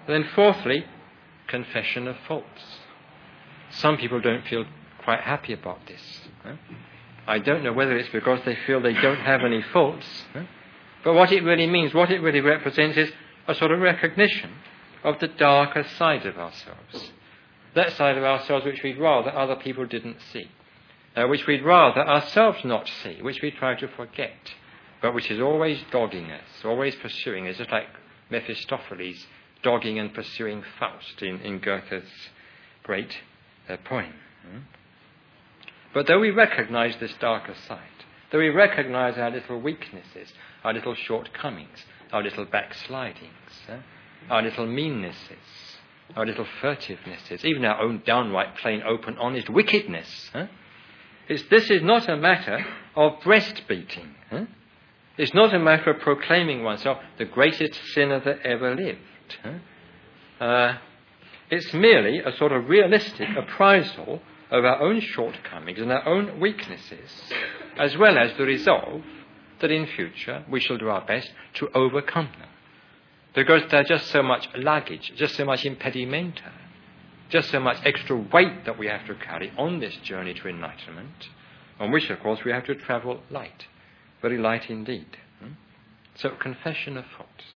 And then fourthly, confession of faults. Some people don't feel quite happy about this. I don't know whether it's because they feel they don't have any faults, but what it really means, what it really represents is a sort of recognition of the darker side of ourselves. That side of ourselves which we'd rather other people didn't see, which we'd rather ourselves not see, which we try to forget, but which is always dogging us, always pursuing us, just like Mephistopheles dogging and pursuing Faust in Goethe's great poem. But though we recognize this darker side, though we recognize our little weaknesses, our little shortcomings, our little backslidings, our little meannesses, our little furtivenesses, even our own downright, plain, open, honest wickedness, this is not a matter of breast-beating. It's not a matter of proclaiming oneself the greatest sinner that ever lived. It's merely a sort of realistic appraisal of our own shortcomings and our own weaknesses, as well as the resolve that in future we shall do our best to overcome them. Because they're just so much luggage, just so much impedimenta, just so much extra weight that we have to carry on this journey to enlightenment, on which, of course, we have to travel light, very light indeed. So, confession of faults.